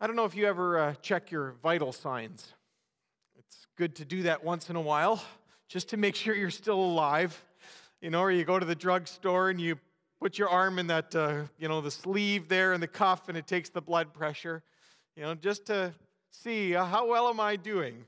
I don't know if you ever check your vital signs. It's good to do that once in a while, just to make sure you're still alive. Or you go to the drugstore and you put your arm in that, the sleeve there and the cuff, and it takes the blood pressure, just to see how well am I doing.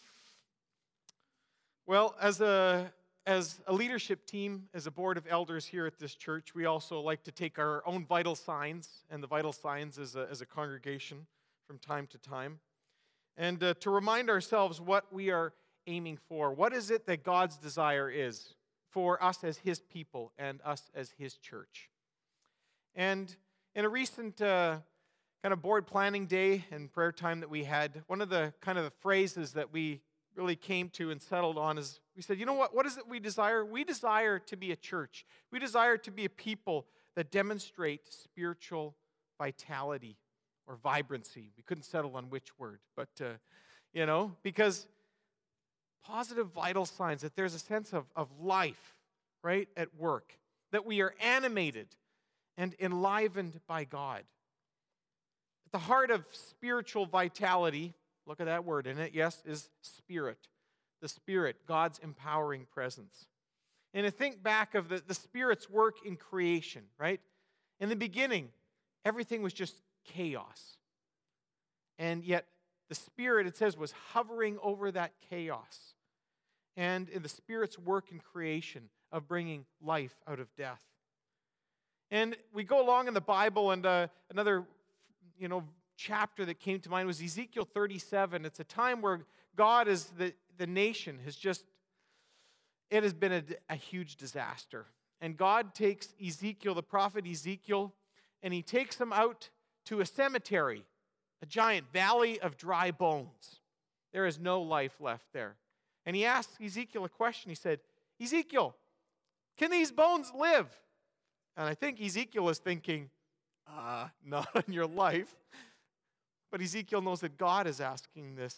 Well, as a leadership team, as a board of elders here at this church, we also like to take our own vital signs and the vital signs as a congregation from time to time, and to remind ourselves what we are aiming for. What is it that God's desire is for us as His people and us as His church? And in a recent kind of board planning day and prayer time that we had, one of the kind of the phrases that we really came to and settled on is, we said, what is it we desire? We desire to be a church. We desire to be a people that demonstrate spiritual vitality or vibrancy. We couldn't settle on which word, but, because positive vital signs, that there's a sense of life, right, at work, that we are animated and enlivened by God. At the heart of spiritual vitality, look at that word in it, yes, is spirit. The Spirit, God's empowering presence. And to think back of the Spirit's work in creation, right? In the beginning, everything was just chaos. And yet, the Spirit, it says, was hovering over that chaos. And in the Spirit's work in creation of bringing life out of death. And we go along in the Bible, and another, chapter that came to mind was Ezekiel 37. It's a time where God is the nation it has been a huge disaster. And God takes Ezekiel, the prophet Ezekiel, and He takes him out to a cemetery, a giant valley of dry bones. There is no life left there. And He asks Ezekiel a question. He said, Ezekiel, can these bones live? And I think Ezekiel is thinking, not in your life. But Ezekiel knows that God is asking this.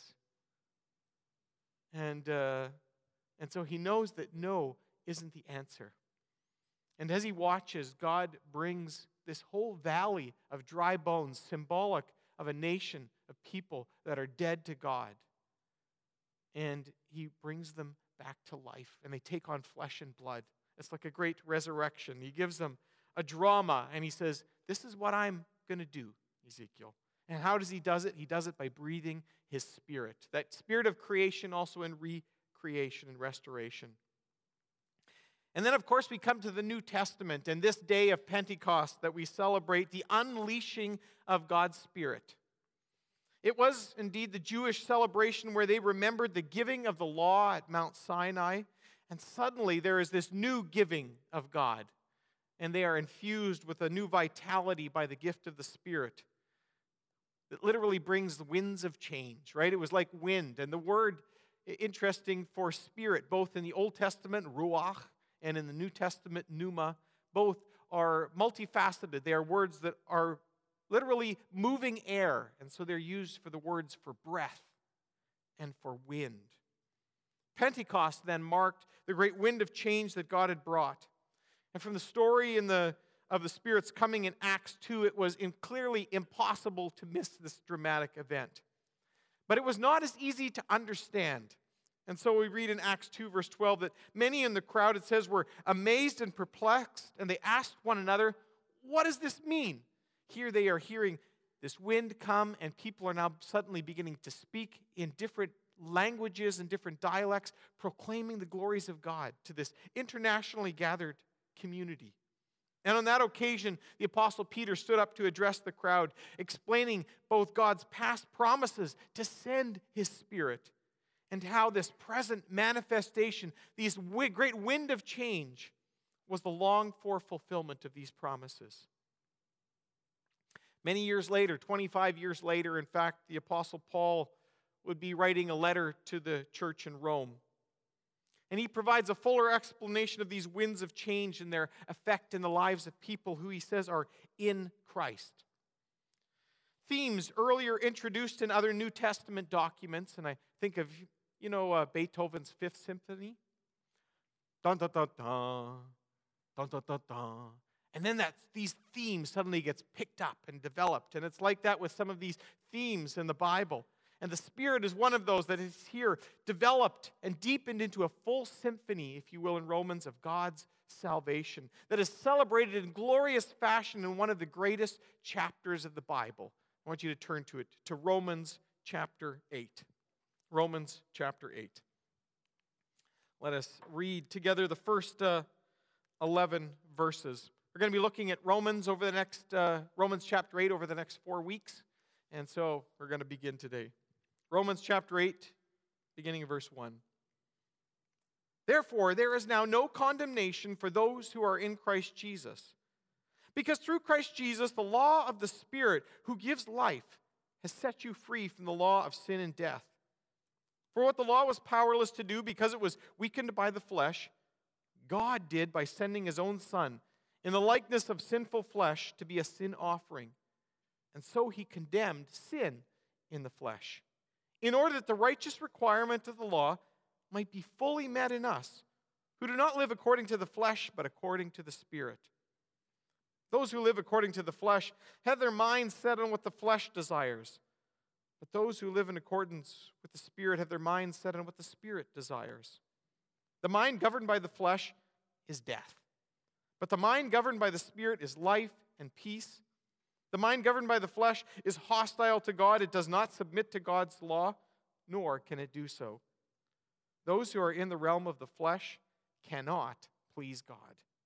And so he knows that no isn't the answer. And as he watches, God brings this whole valley of dry bones, symbolic of a nation of people that are dead to God. And He brings them back to life, and they take on flesh and blood. It's like a great resurrection. He gives them a drama, and He says, this is what I'm going to do, Ezekiel. And how does He does it? He does it by breathing His Spirit. That Spirit of creation also in recreation and restoration. And then, of course, we come to the New Testament and this day of Pentecost that we celebrate the unleashing of God's Spirit. It was indeed the Jewish celebration where they remembered the giving of the law at Mount Sinai. And suddenly there is this new giving of God. And they are infused with a new vitality by the gift of the Spirit. That literally brings the winds of change, right? It was like wind. And the word, interesting for spirit, both in the Old Testament, ruach, and in the New Testament, pneuma, both are multifaceted. They are words that are literally moving air. And so they're used for the words for breath and for wind. Pentecost then marked the great wind of change that God had brought. And from the story of the Spirit's coming in Acts 2, it was clearly impossible to miss this dramatic event. But it was not as easy to understand. And so we read in Acts 2, verse 12, that many in the crowd, it says, were amazed and perplexed, and they asked one another, what does this mean? Here they are hearing this wind come, and people are now suddenly beginning to speak in different languages and different dialects, proclaiming the glories of God to this internationally gathered community. And on that occasion, the Apostle Peter stood up to address the crowd, explaining both God's past promises to send His Spirit and how this present manifestation, this great wind of change, was the longed-for fulfillment of these promises. Many years later, 25 years later, in fact, the Apostle Paul would be writing a letter to the church in Rome. And he provides a fuller explanation of these winds of change and their effect in the lives of people who he says are in Christ. Themes earlier introduced in other New Testament documents, and I think of, Beethoven's Fifth Symphony. Dun, dun, dun, dun, dun, dun, dun, dun. And then these themes suddenly gets picked up and developed. And it's like that with some of these themes in the Bible. And the Spirit is one of those that is here developed and deepened into a full symphony, if you will, in Romans, of God's salvation that is celebrated in glorious fashion in one of the greatest chapters of the Bible. I want you to turn to it, to Romans chapter 8. Romans chapter 8. Let us read together the first 11 verses. We're going to be looking at Romans Romans chapter 8 over the next 4 weeks. And so we're going to begin today. Romans chapter 8, beginning of verse 1. Therefore, there is now no condemnation for those who are in Christ Jesus. Because through Christ Jesus, the law of the Spirit who gives life has set you free from the law of sin and death. For what the law was powerless to do because it was weakened by the flesh, God did by sending his own Son in the likeness of sinful flesh to be a sin offering. And so he condemned sin in the flesh, in order that the righteous requirement of the law might be fully met in us, who do not live according to the flesh, but according to the Spirit. Those who live according to the flesh have their minds set on what the flesh desires, but those who live in accordance with the Spirit have their minds set on what the Spirit desires. The mind governed by the flesh is death, but the mind governed by the Spirit is life and peace. The mind governed by the flesh is hostile to God. It does not submit to God's law, nor can it do so. Those who are in the realm of the flesh cannot please God.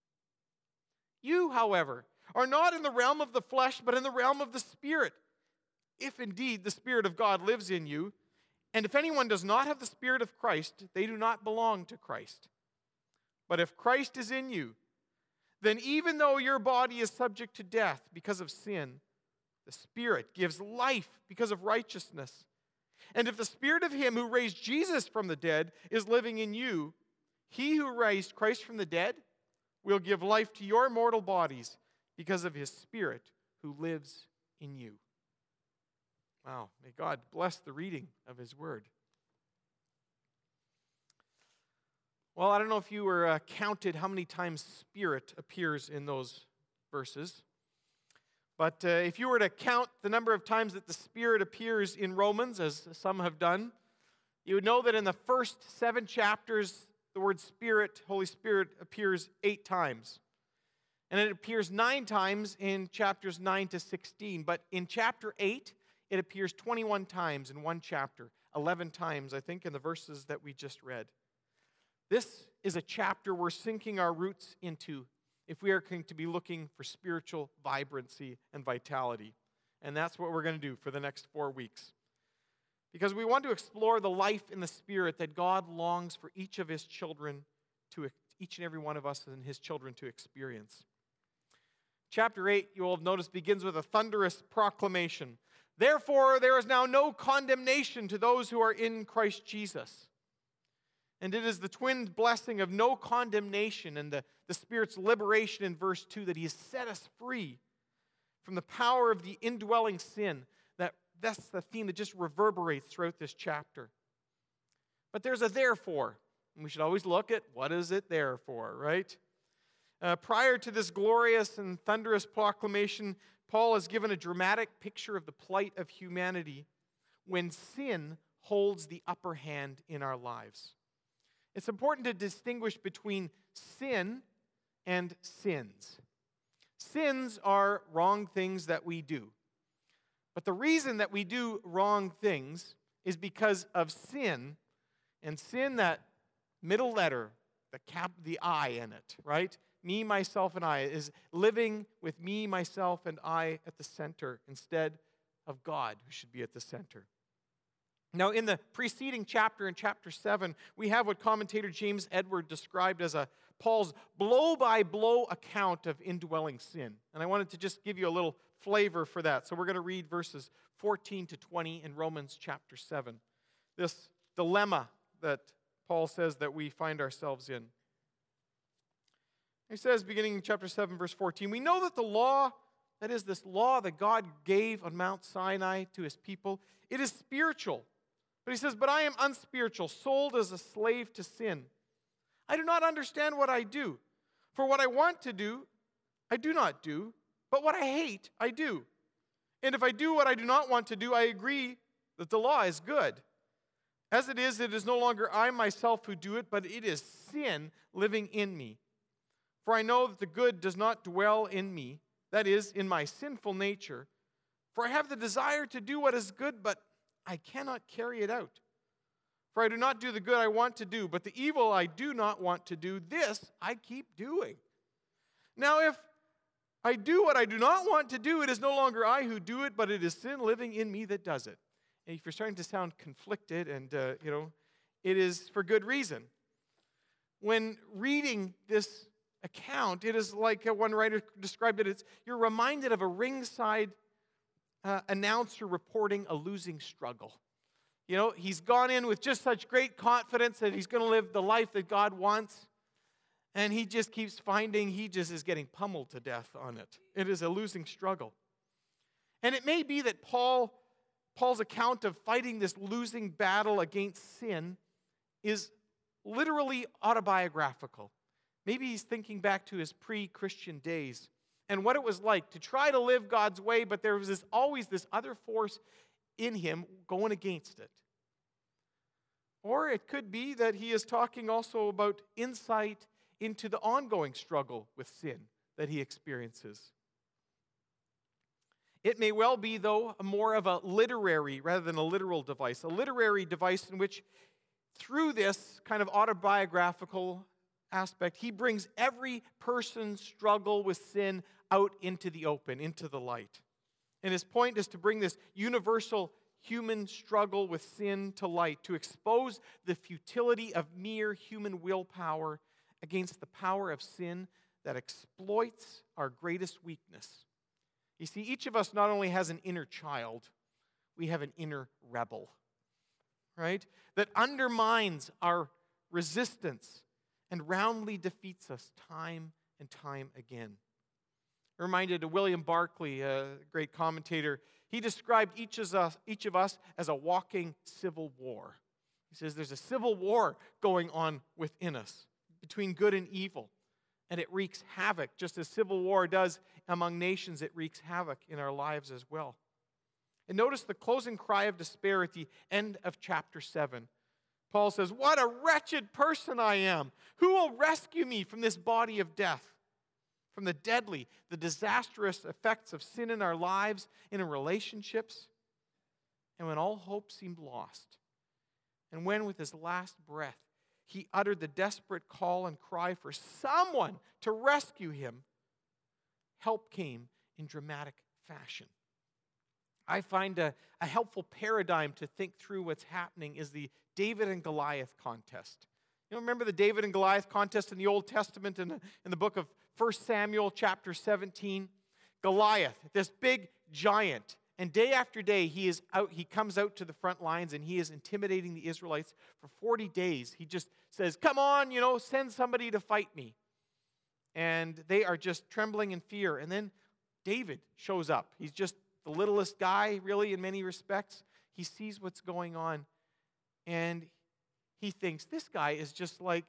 You, however, are not in the realm of the flesh, but in the realm of the Spirit, if indeed the Spirit of God lives in you. And if anyone does not have the Spirit of Christ, they do not belong to Christ. But if Christ is in you, then even though your body is subject to death because of sin, the Spirit gives life because of righteousness. And if the Spirit of him who raised Jesus from the dead is living in you, he who raised Christ from the dead will give life to your mortal bodies because of his Spirit who lives in you. Wow, may God bless the reading of his word. Well, I don't know if you were counted how many times Spirit appears in those verses. But if you were to count the number of times that the Spirit appears in Romans, as some have done, you would know that in the first 7 chapters, the word Spirit, Holy Spirit, appears 8 times. And it appears 9 times in chapters 9 to 16. But in chapter 8, it appears 21 times in one chapter, 11 times, I think, in the verses that we just read. This is a chapter we're sinking our roots into if we are going to be looking for spiritual vibrancy and vitality. And that's what we're going to do for the next 4 weeks. Because we want to explore the life in the Spirit that God longs for each of his children, each and every one of us and his children to experience. Chapter 8, you will have noticed, begins with a thunderous proclamation. Therefore, there is now no condemnation to those who are in Christ Jesus. And it is the twin blessing of no condemnation and the Spirit's liberation in verse 2 that he has set us free from the power of the indwelling sin. That's the theme that just reverberates throughout this chapter. But there's a therefore. And we should always look at what is it there for, right? Prior to this glorious and thunderous proclamation, Paul has given a dramatic picture of the plight of humanity when sin holds the upper hand in our lives. It's important to distinguish between sin and sins. Sins are wrong things that we do. But the reason that we do wrong things is because of sin, and sin, that middle letter, the I in it, right? Me, myself, and I, is living with me, myself, and I at the center instead of God, who should be at the center. Now, in the preceding chapter, in chapter 7, we have what commentator James Edward described as Paul's blow-by-blow account of indwelling sin. And I wanted to just give you a little flavor for that. So we're going to read verses 14 to 20 in Romans chapter 7. This dilemma that Paul says that we find ourselves in. He says, beginning in chapter 7, verse 14, we know that the law, that is this law that God gave on Mount Sinai to his people, it is spiritual. But he says, but I am unspiritual, sold as a slave to sin. I do not understand what I do. For what I want to do, I do not do, but what I hate, I do. And if I do what I do not want to do, I agree that the law is good. As it is no longer I myself who do it, but it is sin living in me. For I know that the good does not dwell in me, that is, in my sinful nature. For I have the desire to do what is good, but I cannot carry it out. For I do not do the good I want to do, but the evil I do not want to do, this I keep doing. Now if I do what I do not want to do, it is no longer I who do it, but it is sin living in me that does it. And if you're starting to sound conflicted, and it is for good reason. When reading this account, it is like one writer described it, you're reminded of a ringside announcer reporting a losing struggle. You know, he's gone in with just such great confidence that he's going to live the life that God wants, and he just keeps finding he just is getting pummeled to death on it. It is a losing struggle. And it may be that Paul's account of fighting this losing battle against sin is literally autobiographical. Maybe he's thinking back to his pre-Christian days and what it was like to try to live God's way, but there was always this other force in him going against it. Or it could be that he is talking also about insight into the ongoing struggle with sin that he experiences. It may well be, though, more of a literary rather than a literal device. A literary device in which, through this kind of autobiographical aspect, he brings every person's struggle with sin out into the open, into the light. And his point is to bring this universal human struggle with sin to light, to expose the futility of mere human willpower against the power of sin that exploits our greatest weakness. You see, each of us not only has an inner child, we have an inner rebel, right? That undermines our resistance and roundly defeats us time and time again. I'm reminded of William Barclay, a great commentator. He described each of us as a walking civil war. He says there's a civil war going on within us between good and evil, and it wreaks havoc. Just as civil war does among nations, it wreaks havoc in our lives as well. And notice the closing cry of despair at the end of chapter 7. Paul says, "What a wretched person I am! Who will rescue me from this body of death? From the deadly, the disastrous effects of sin in our lives and in relationships?" And when all hope seemed lost, and when with his last breath he uttered the desperate call and cry for someone to rescue him, help came in dramatic fashion. I find a helpful paradigm to think through what's happening is the David and Goliath contest. You know, remember the David and Goliath contest in the Old Testament in the book of 1 Samuel chapter 17? Goliath, this big giant, and day after day he comes out to the front lines and he is intimidating the Israelites for 40 days. He just says, "Come on, send somebody to fight me." And they are just trembling in fear. And then David shows up. He's just the littlest guy, really, in many respects. He sees what's going on, and he thinks, this guy is just like,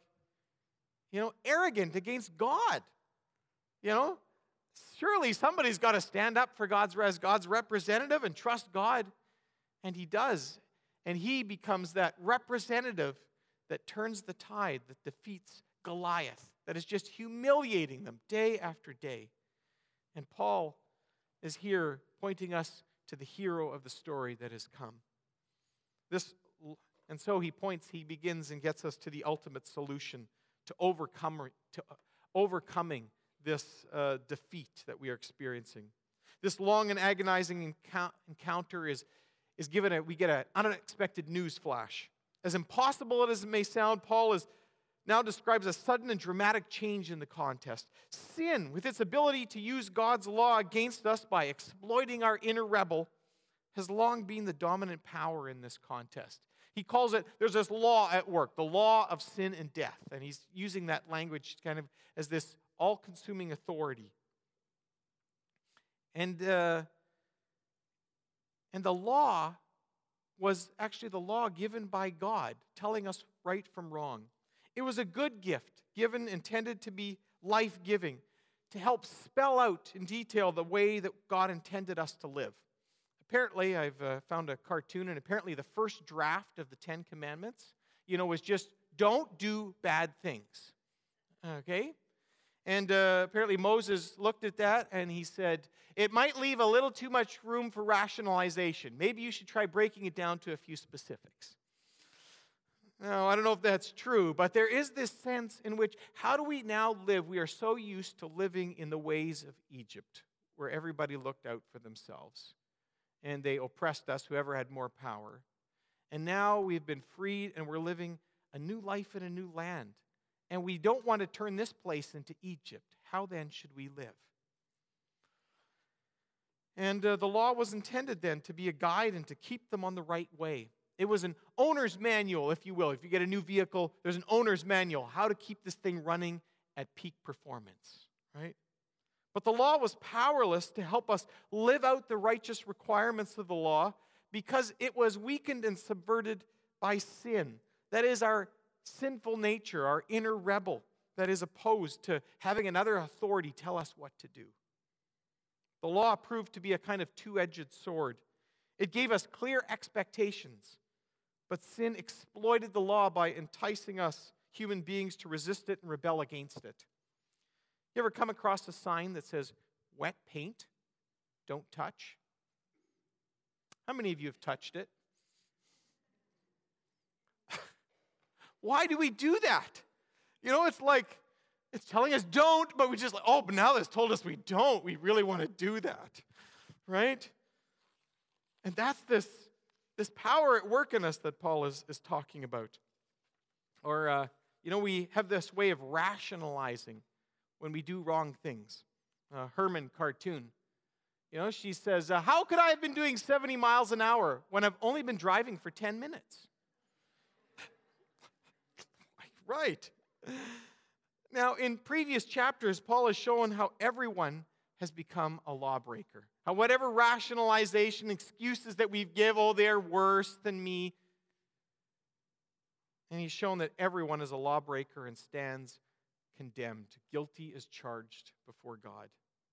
arrogant against God. Surely somebody's got to stand up for as God's representative and trust God. And he does. And he becomes that representative that turns the tide, that defeats Goliath, that is just humiliating them day after day. And Paul is here pointing us to the hero of the story that has come. And so he begins and gets us to the ultimate solution to overcoming this defeat that we are experiencing. This long and agonizing encounter we get an unexpected news flash. As impossible as it may sound, Paul now describes a sudden and dramatic change in the contest. Sin, with its ability to use God's law against us by exploiting our inner rebel, has long been the dominant power in this contest. He calls it, there's this law at work, the law of sin and death. And he's using that language kind of as this all-consuming authority. And the law was actually the law given by God, telling us right from wrong. It was a good gift, intended to be life-giving, to help spell out in detail the way that God intended us to live. Apparently, I've found a cartoon, and apparently the first draft of the Ten Commandments, was just don't do bad things. Okay? And apparently Moses looked at that and he said, it might leave a little too much room for rationalization. Maybe you should try breaking it down to a few specifics. Now, I don't know if that's true, but there is this sense in which, how do we now live? We are so used to living in the ways of Egypt, where everybody looked out for themselves, and they oppressed us, whoever had more power. And now we've been freed, and we're living a new life in a new land. And we don't want to turn this place into Egypt. How then should we live? And the law was intended then to be a guide and to keep them on the right way. It was an owner's manual, if you will. If you get a new vehicle, there's an owner's manual, how to keep this thing running at peak performance, right? But the law was powerless to help us live out the righteous requirements of the law because it was weakened and subverted by sin. That is our sinful nature, our inner rebel that is opposed to having another authority tell us what to do. The law proved to be a kind of two-edged sword. It gave us clear expectations, but sin exploited the law by enticing us, human beings, to resist it and rebel against it. You ever come across a sign that says, wet paint, don't touch? How many of you have touched it? Why do we do that? It's like, it's telling us don't, but we just like, but now that's told us we don't. We really want to do that, right? And that's this power at work in us that Paul is talking about. Or, we have this way of rationalizing when we do wrong things. Herman cartoon. She says, how could I have been doing 70 miles an hour when I've only been driving for 10 minutes? Right. Now, in previous chapters, Paul has shown how everyone has become a lawbreaker. How whatever rationalization, excuses that we give, they're worse than me. And he's shown that everyone is a lawbreaker and stands condemned. Guilty is charged before God.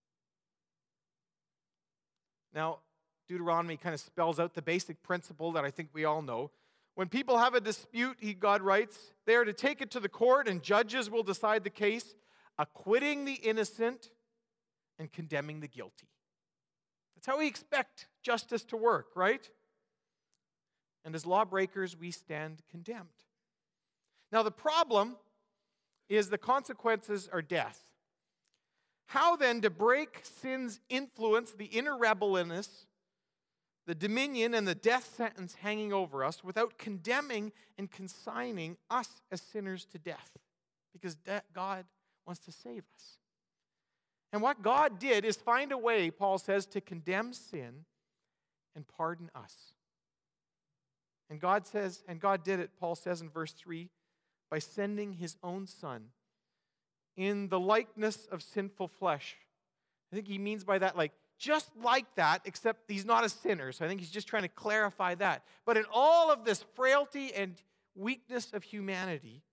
Now, Deuteronomy kind of spells out the basic principle that I think we all know. When people have a dispute, God writes, they are to take it to the court and judges will decide the case, acquitting the innocent and condemning the guilty. That's how we expect justice to work, right? And as lawbreakers, we stand condemned. Now, the problem is the consequences are death. How then to break sin's influence, the inner rebel in us, the dominion and the death sentence hanging over us without condemning and consigning us as sinners to death? Because God wants to save us. And what God did is find a way, Paul says, to condemn sin and pardon us. And God did it, Paul says in verse 3, by sending his own Son in the likeness of sinful flesh. I think he means by that, just like that, except he's not a sinner. So I think he's just trying to clarify that. But in all of this frailty and weakness of humanity,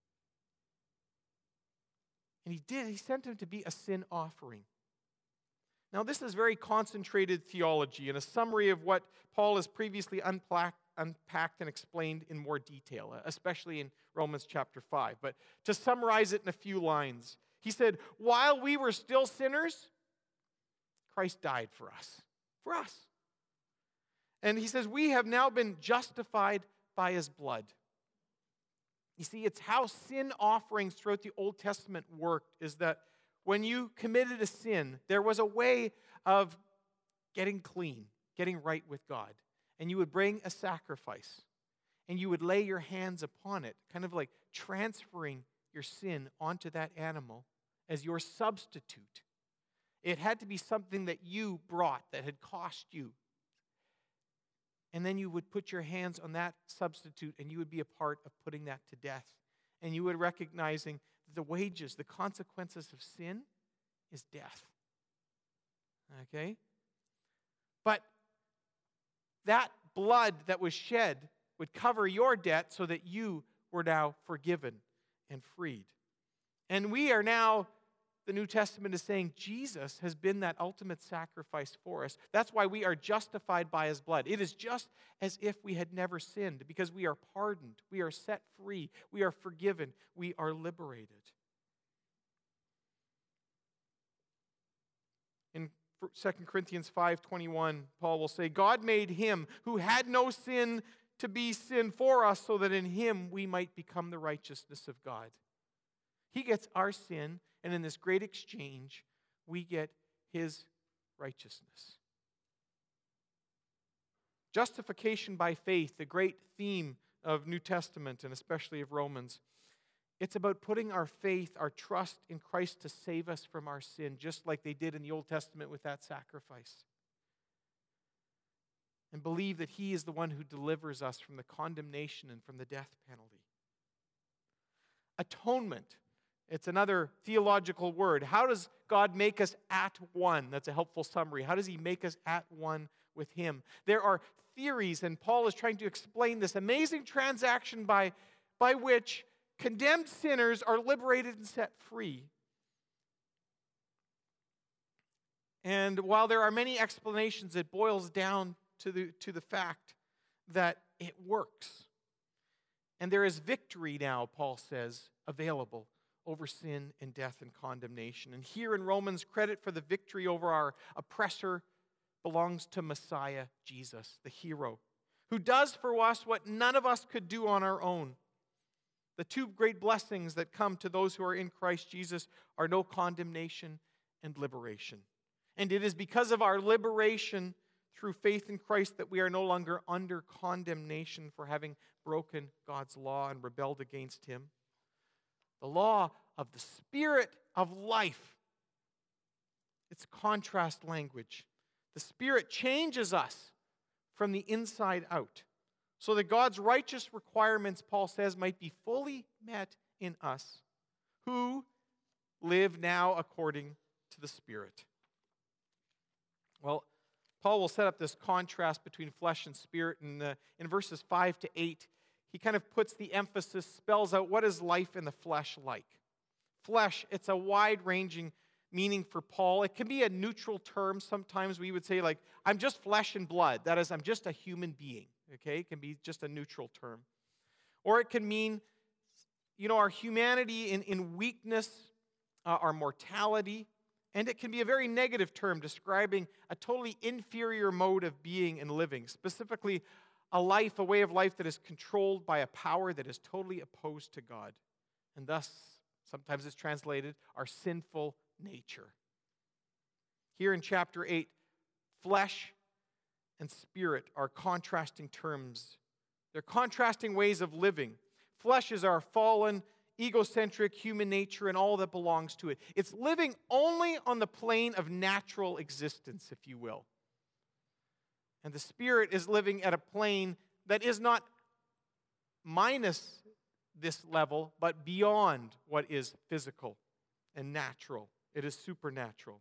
and he sent him to be a sin offering. Now, this is very concentrated theology and a summary of what Paul has previously unpacked and explained in more detail, especially in Romans chapter 5. But to summarize it in a few lines, he said, while we were still sinners, Christ died for us. For us. And he says, we have now been justified by his blood. You see, it's how sin offerings throughout the Old Testament worked, is that when you committed a sin, there was a way of getting clean, getting right with God. And you would bring a sacrifice, and you would lay your hands upon it, kind of like transferring your sin onto that animal as your substitute. It had to be something that you brought, that had cost you. And then you would put your hands on that substitute, and you would be a part of putting that to death. And you would recognizing the wages, the consequences of sin is death. Okay? But that blood that was shed would cover your debt so that you were now forgiven and freed. And we are now the New Testament is saying Jesus has been that ultimate sacrifice for us. That's why we are justified by his blood. It is just as if we had never sinned, because we are pardoned, we are set free, we are forgiven, we are liberated. In 2 Corinthians 5:21, Paul will say, God made him who had no sin to be sin for us, so that in him we might become the righteousness of God. He gets our sin, and in this great exchange, we get his righteousness. Justification by faith, the great theme of New Testament, and especially of Romans. It's about putting our faith, our trust in Christ to save us from our sin, just like they did in the Old Testament with that sacrifice. And believe that he is the one who delivers us from the condemnation and from the death penalty. Atonement. It's another theological word. How does God make us at one? That's a helpful summary. How does he make us at one with him? There are theories, and Paul is trying to explain this amazing transaction by which condemned sinners are liberated and set free. And while there are many explanations, it boils down to the fact that it works. And there is victory now, Paul says, available over sin and death and condemnation. And here in Romans, credit for the victory over our oppressor belongs to Messiah, Jesus, the hero, who does for us what none of us could do on our own. The two great blessings that come to those who are in Christ Jesus are no condemnation and liberation. And it is because of our liberation through faith in Christ that we are no longer under condemnation for having broken God's law and rebelled against him. The law of the Spirit of life. It's contrast language. The Spirit changes us from the inside out, so that God's righteous requirements, Paul says, might be fully met in us, who live now according to the Spirit. Well, Paul will set up this contrast between flesh and spirit, and in verses 5 to 8, he kind of puts the emphasis, spells out what is life in the flesh like. Flesh, it's a wide-ranging meaning for Paul. It can be a neutral term. Sometimes we would say, like, I'm just flesh and blood. That is, I'm just a human being. Okay? It can be just a neutral term. Or it can mean, our humanity in weakness, our mortality. And it can be a very negative term describing a totally inferior mode of being and living. Specifically, a way of life that is controlled by a power that is totally opposed to God. And thus, sometimes it's translated, our sinful nature. Here in chapter 8, flesh and spirit are contrasting terms. They're contrasting ways of living. Flesh is our fallen, egocentric human nature and all that belongs to it. It's living only on the plane of natural existence, if you will. And the Spirit is living at a plane that is not minus this level, but beyond what is physical and natural. It is supernatural.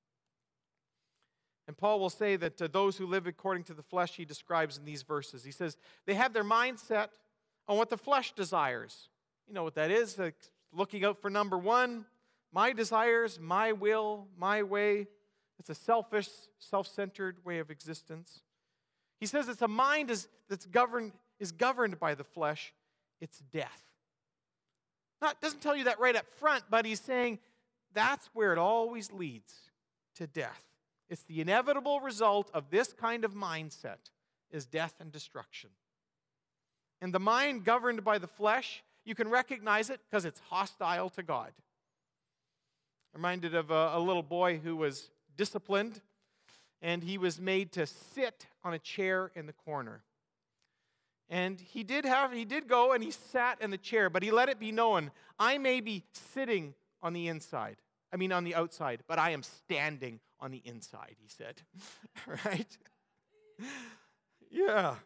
And Paul will say that those who live according to the flesh, he describes in these verses. He says, they have their mind set on what the flesh desires. You know what that is? Like looking out for number one, my desires, my will, my way. It's a selfish, self-centered way of existence. He says it's a mind that's governed by the flesh. It's death. Doesn't tell you that right up front, but he's saying that's where it always leads, to death. It's the inevitable result of this kind of mindset is death and destruction. And the mind governed by the flesh, you can recognize it because it's hostile to God. I'm reminded of a little boy who was disciplined, and he was made to sit on a chair in the corner. And he did go and he sat in the chair, but he let it be known, I may be sitting on the outside, but I am standing on the inside, he said. Right? Yeah.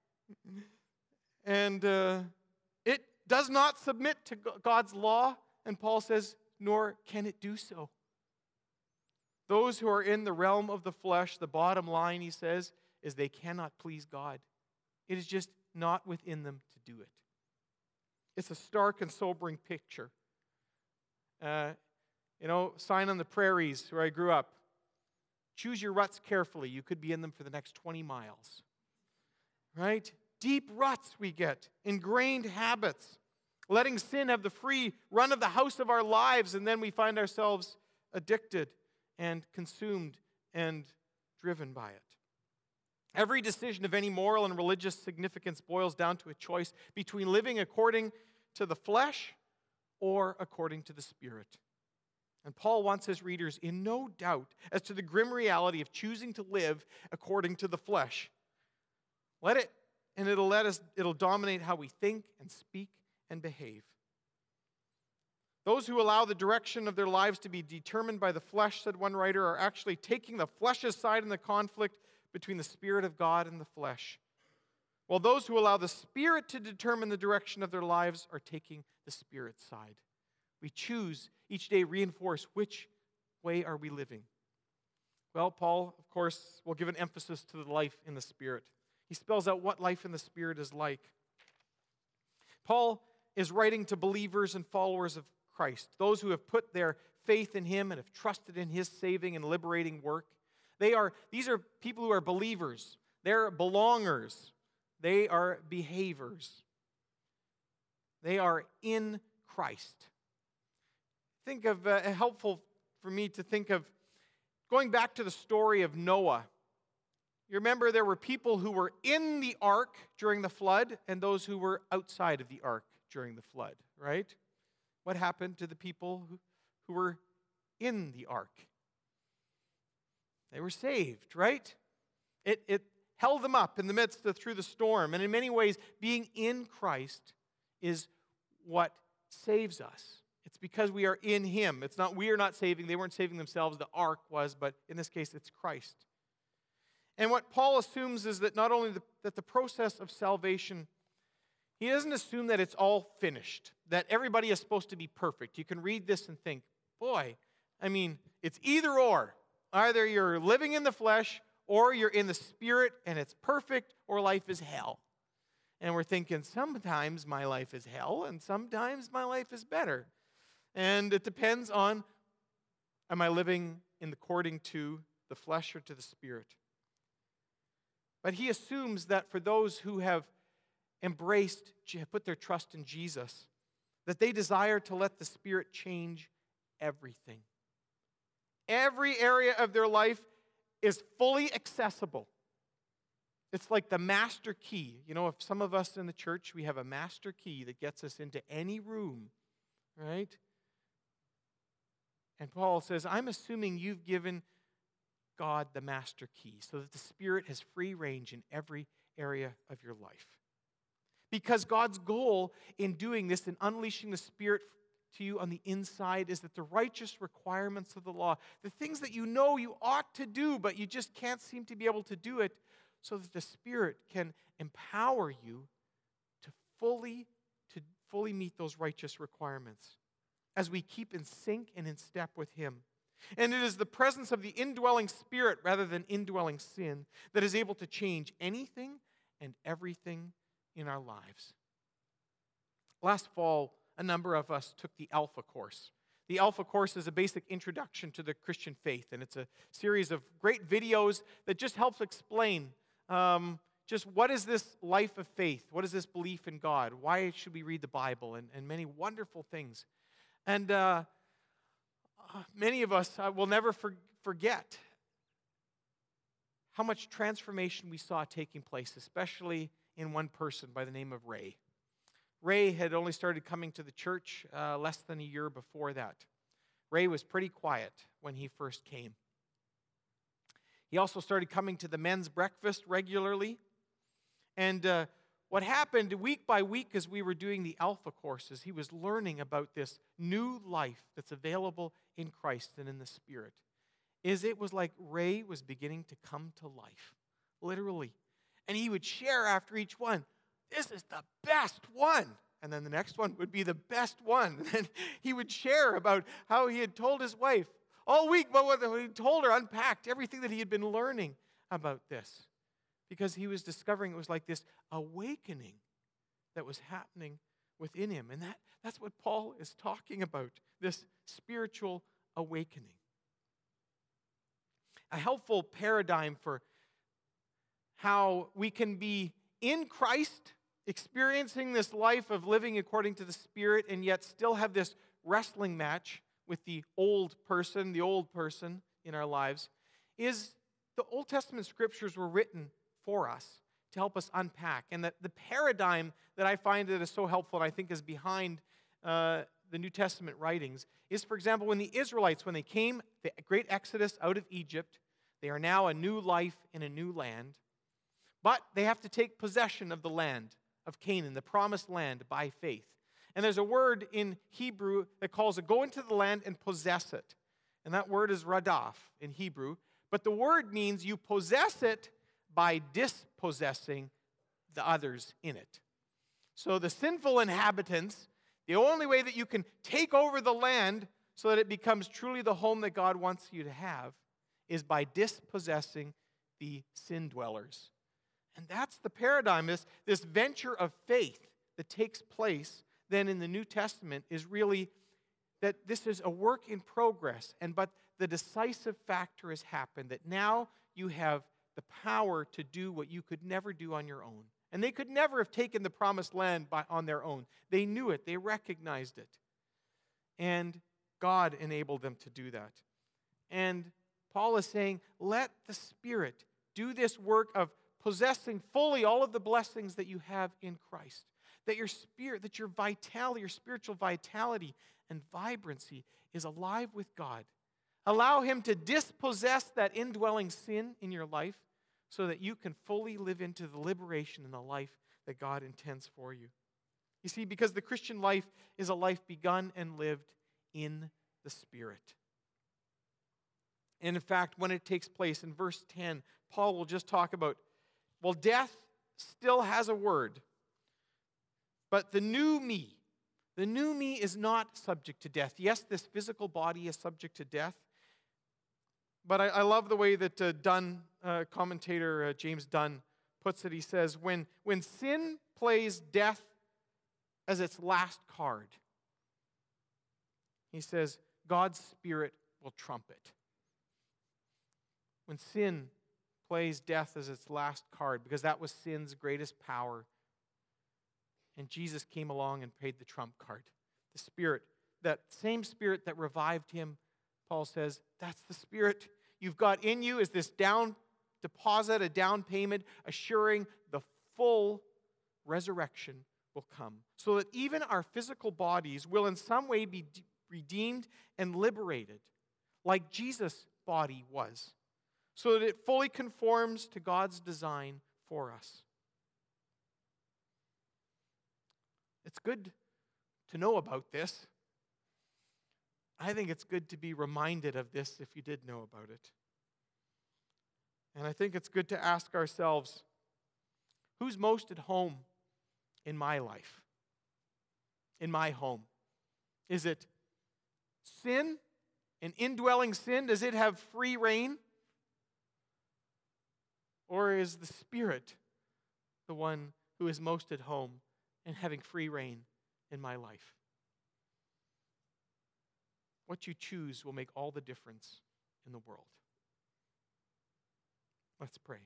And it does not submit to God's law, and Paul says, nor can it do so. Those who are in the realm of the flesh, the bottom line, he says, is they cannot please God. It is just not within them to do it. It's a stark and sobering picture. Sign on the prairies where I grew up. Choose your ruts carefully. You could be in them for the next 20 miles. Right? Deep ruts we get, ingrained habits, letting sin have the free run of the house of our lives, and then we find ourselves addicted and consumed and driven by it. Every decision of any moral and religious significance boils down to a choice between living according to the flesh or according to the Spirit. And Paul wants his readers in no doubt as to the grim reality of choosing to live according to the flesh. It'll dominate how we think and speak and behave. Those who allow the direction of their lives to be determined by the flesh, said one writer, are actually taking the flesh's side in the conflict between the Spirit of God and the flesh. While those who allow the Spirit to determine the direction of their lives are taking the Spirit's side. We choose each day, reinforce which way are we living. Well, Paul, of course, will give an emphasis to the life in the Spirit. He spells out what life in the Spirit is like. Paul is writing to believers and followers of Christ, those who have put their faith in him and have trusted in his saving and liberating work. These are people who are believers. They're belongers. They are behavers. They are in Christ. Think of helpful for me to think of going back to the story of Noah. You remember there were people who were in the ark during the flood and those who were outside of the ark during the flood, right? What happened to the people who were in the ark? They were saved, right? It held them up in the midst through the storm. And in many ways, being in Christ is what saves us. It's because we are in him. We are not saving. They weren't saving themselves. The ark was, but in this case, it's Christ. And what Paul assumes is that not only that the process of salvation, he doesn't assume that it's all finished, that everybody is supposed to be perfect. You can read this and think, boy, it's either or. Either you're living in the flesh or you're in the Spirit and it's perfect, or life is hell. And we're thinking, sometimes my life is hell and sometimes my life is better. And it depends on, am I living according to the flesh or to the Spirit? But he assumes that for those who have put their trust in Jesus, that they desire to let the Spirit change everything. Every area of their life is fully accessible. It's like the master key. If some of us in the church, we have a master key that gets us into any room, right? And Paul says, I'm assuming you've given God the master key so that the Spirit has free range in every area of your life. Because God's goal in doing this and unleashing the Spirit to you on the inside is that the righteous requirements of the law, the things that you know you ought to do, but you just can't seem to be able to do it, so that the Spirit can empower you to fully meet those righteous requirements as we keep in sync and in step with him. And it is the presence of the indwelling Spirit rather than indwelling sin that is able to change anything and everything in our lives. Last fall, a number of us took the Alpha course. The Alpha course is a basic introduction to the Christian faith, and it's a series of great videos that just helps explain just what is this life of faith? What is this belief in God? Why should we read the Bible? And many wonderful things. And many of us will never forget how much transformation we saw taking place, especially in one person by the name of Ray. Ray had only started coming to the church less than a year before that. Ray was pretty quiet when he first came. He also started coming to the men's breakfast regularly. And what happened week by week as we were doing the Alpha courses, he was learning about this new life that's available in Christ and in the Spirit. It was like Ray was beginning to come to life, literally. And he would share after each one, this is the best one. And then the next one would be the best one. And then he would share about how he had told his wife all week, but what he told her, unpacked everything that he had been learning about this. Because he was discovering it was like this awakening that was happening within him. And that's what Paul is talking about, this spiritual awakening. A helpful paradigm for how we can be in Christ, experiencing this life of living according to the Spirit, and yet still have this wrestling match with the old person in our lives, is the Old Testament scriptures were written for us to help us unpack. And that the paradigm that I find that is so helpful and I think is behind the New Testament writings is, for example, when the Israelites, when they came, the great exodus out of Egypt, they are now a new life in a new land, but they have to take possession of the land of Canaan, the promised land, by faith. And there's a word in Hebrew that calls it, go into the land and possess it. And that word is radaf in Hebrew. But the word means you possess it by dispossessing the others in it. So the sinful inhabitants, the only way that you can take over the land so that it becomes truly the home that God wants you to have is by dispossessing the sin dwellers. And that's the paradigm, this venture of faith that takes place then in the New Testament is really that this is a work in progress. But the decisive factor has happened, that now you have the power to do what you could never do on your own. And they could never have taken the promised land on their own. They knew it. They recognized it. And God enabled them to do that. And Paul is saying, let the Spirit do this work of possessing fully all of the blessings that you have in Christ. That your spirit, that your vitality, your spiritual vitality and vibrancy is alive with God. Allow Him to dispossess that indwelling sin in your life so that you can fully live into the liberation and the life that God intends for you. You see, because the Christian life is a life begun and lived in the Spirit. And in fact, when it takes place in verse 10, Paul will just talk about, well, death still has a word, but the new me is not subject to death. Yes, this physical body is subject to death, but I love the way that commentator James Dunn puts it. He says, when sin plays death as its last card, he says, God's Spirit will trump it. When sin plays death as its last card, because that was sin's greatest power, and Jesus came along and paid the trump card. The Spirit, that same Spirit that revived Him, Paul says, that's the Spirit you've got in you, is this down deposit, a down payment, assuring the full resurrection will come. So that even our physical bodies will in some way be redeemed and liberated, like Jesus' body was, so that it fully conforms to God's design for us. It's good to know about this. I think it's good to be reminded of this if you did know about it. And I think it's good to ask ourselves, who's most at home in my life, in my home? Is it sin, an indwelling sin? Does it have free reign? Or is the Spirit the one who is most at home and having free reign in my life? What you choose will make all the difference in the world. Let's pray.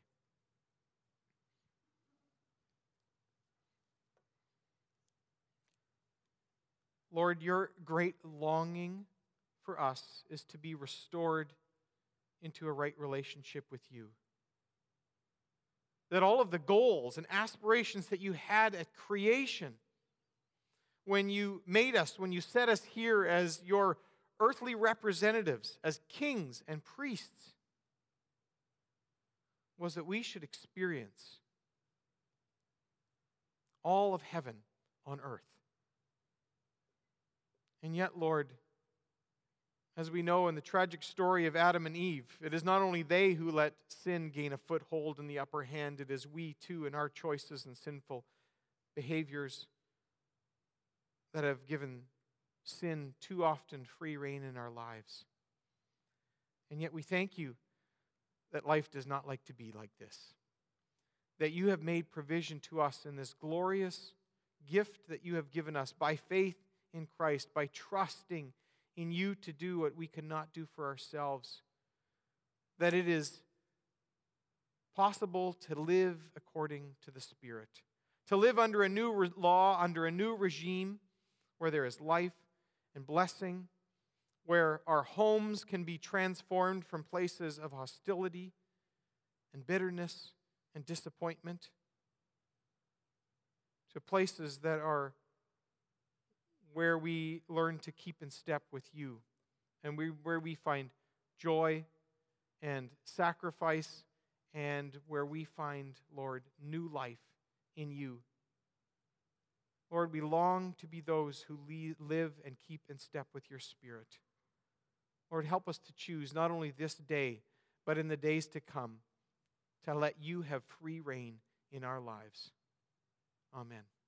Lord, your great longing for us is to be restored into a right relationship with you. That all of the goals and aspirations that you had at creation, when you made us, when you set us here as your earthly representatives, as kings and priests, was that we should experience all of heaven on earth. And yet, Lord, as we know in the tragic story of Adam and Eve, it is not only they who let sin gain a foothold in the upper hand, it is we too in our choices and sinful behaviors that have given sin too often free reign in our lives. And yet we thank you that life does not like to be like this. That you have made provision to us in this glorious gift that you have given us by faith in Christ, by trusting in you to do what we cannot do for ourselves. That it is possible to live according to the Spirit, to live under a new law, under a new regime, where there is life and blessing, where our homes can be transformed from places of hostility and bitterness and disappointment to places that are where we learn to keep in step with you, and where we find joy and sacrifice, and where we find, Lord, new life in you. Lord, we long to be those who live and keep in step with your Spirit. Lord, help us to choose not only this day, but in the days to come, to let you have free reign in our lives. Amen.